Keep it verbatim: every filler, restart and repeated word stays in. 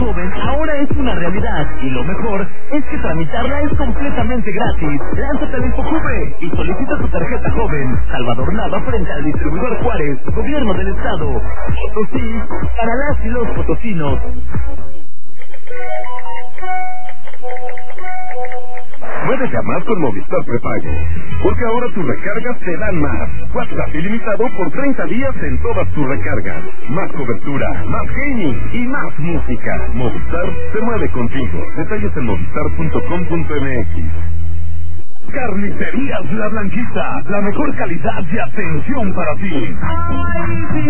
joven ahora es una realidad y lo mejor es que tramitarla es completamente gratis. Lánzate al InfoJuve y solicita tu tarjeta joven. Salvador Nava frente al distribuidor Juárez, Gobierno del Estado. Potosí, para las y los potosinos. Puedes llamar con Movistar Prepago, porque ahora tus recargas te dan más. WhatsApp ilimitado por treinta días en todas tus recargas. Más cobertura, más gaming y más música. Movistar se mueve contigo. Detalles en movistar punto com punto m x. Carnicerías La Blanquita, la mejor calidad y atención para ti.